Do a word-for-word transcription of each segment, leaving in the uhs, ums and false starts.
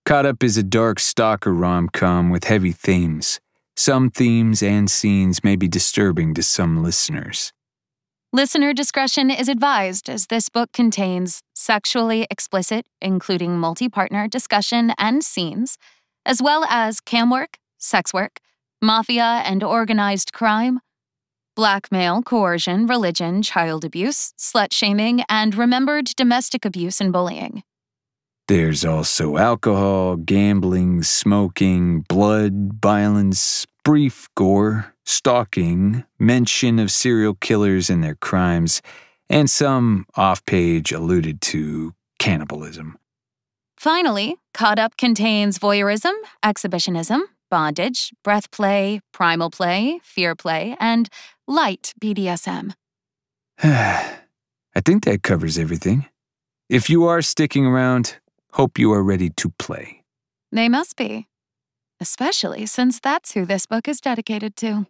Caught Up is a dark stalker rom-com with heavy themes. Some themes and scenes may be disturbing to some listeners. Listener discretion is advised as this book contains sexually explicit, including multi-partner discussion and scenes, as well as cam work, sex work, mafia and organized crime, blackmail, coercion, religion, child abuse, slut-shaming, and remembered domestic abuse and bullying. There's also alcohol, gambling, smoking, blood, violence, brief gore, stalking, mention of serial killers and their crimes, and some off-page alluded to cannibalism. Finally, Caught Up contains voyeurism, exhibitionism, bondage, breath play, primal play, fear play, and light B D S M. I think that covers everything. If you are sticking around, hope you are ready to play. They must be. Especially since that's who this book is dedicated to.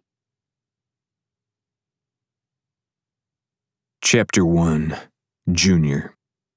Chapter one. Junior.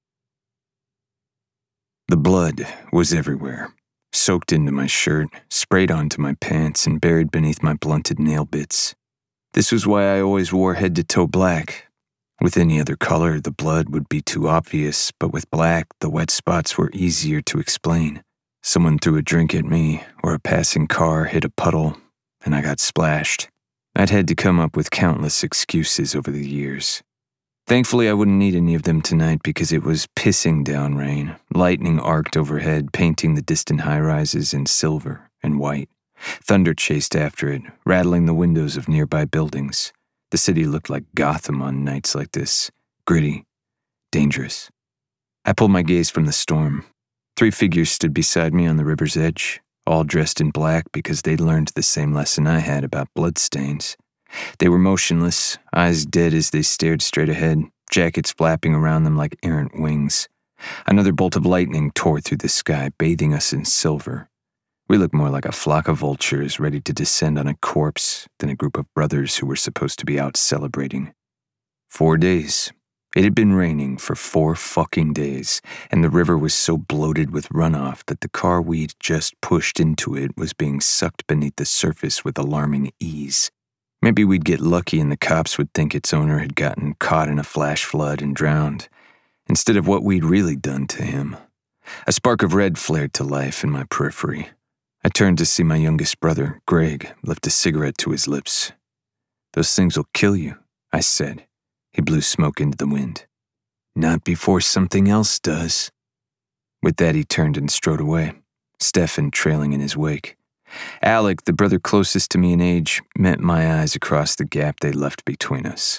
The blood was everywhere, soaked into my shirt, sprayed onto my pants, and buried beneath my blunted nail bits. This was why I always wore head-to-toe black. With any other color, the blood would be too obvious, but with black, the wet spots were easier to explain. Someone threw a drink at me, or a passing car hit a puddle, and I got splashed. I'd had to come up with countless excuses over the years. Thankfully, I wouldn't need any of them tonight because it was pissing down rain, lightning arced overhead, painting the distant high-rises in silver and white. Thunder chased after it, rattling the windows of nearby buildings. The city looked like Gotham on nights like this, gritty, dangerous. I pulled my gaze from the storm. Three figures stood beside me on the river's edge, all dressed in black because they'd learned the same lesson I had about bloodstains. They were motionless, eyes dead as they stared straight ahead, jackets flapping around them like errant wings. Another bolt of lightning tore through the sky, bathing us in silver. We looked more like a flock of vultures ready to descend on a corpse than a group of brothers who were supposed to be out celebrating. Four days. It had been raining for four fucking days, and the river was so bloated with runoff that the car we'd just pushed into it was being sucked beneath the surface with alarming ease. Maybe we'd get lucky and the cops would think its owner had gotten caught in a flash flood and drowned, instead of what we'd really done to him. A spark of red flared to life in my periphery. I turned to see my youngest brother, Greg, lift a cigarette to his lips. "Those things will kill you," I said. He blew smoke into the wind. "Not before something else does." With that, he turned and strode away, Stefan trailing in his wake. Alec, the brother closest to me in age, met my eyes across the gap they left between us.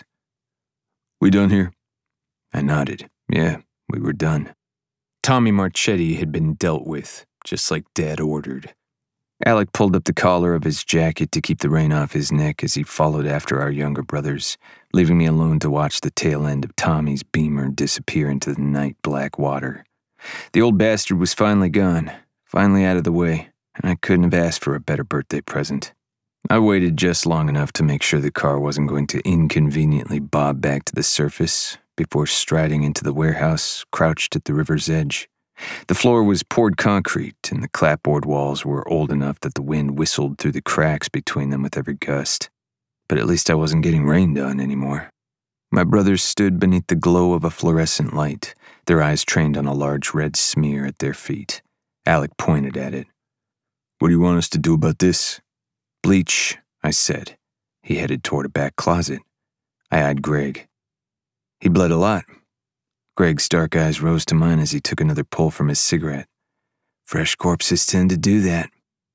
"We done here?" I nodded. Yeah, we were done. Tommy Marchetti had been dealt with, just like Dad ordered. Alec pulled up the collar of his jacket to keep the rain off his neck as he followed after our younger brothers, leaving me alone to watch the tail end of Tommy's Beamer disappear into the night black water. The old bastard was finally gone, finally out of the way, and I couldn't have asked for a better birthday present. I waited just long enough to make sure the car wasn't going to inconveniently bob back to the surface before striding into the warehouse crouched at the river's edge. The floor was poured concrete, and the clapboard walls were old enough that the wind whistled through the cracks between them with every gust. But at least I wasn't getting rained on anymore. My brothers stood beneath the glow of a fluorescent light, their eyes trained on a large red smear at their feet. Alec pointed at it. "What do you want us to do about this?" "Bleach," I said. He headed toward a back closet. I eyed Greg. "He bled a lot." Greg's dark eyes rose to mine as he took another pull from his cigarette. "Fresh corpses tend to do that."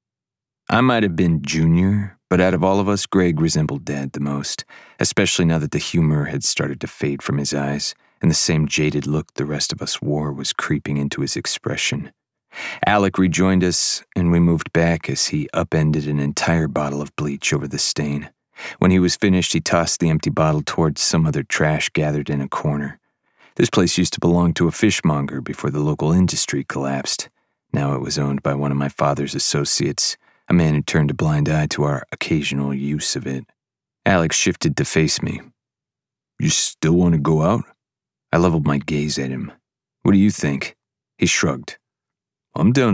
I might have been Junior, but out of all of us, Greg resembled Dad the most, especially now that the humor had started to fade from his eyes, and the same jaded look the rest of us wore was creeping into his expression. Alec rejoined us, and we moved back as he upended an entire bottle of bleach over the stain. When he was finished, he tossed the empty bottle towards some other trash gathered in a corner. This place used to belong to a fishmonger before the local industry collapsed. Now it was owned by one of my father's associates, a man who turned a blind eye to our occasional use of it. Alex shifted to face me. "You still want to go out?" I leveled my gaze at him. "What do you think?" He shrugged. "I'm down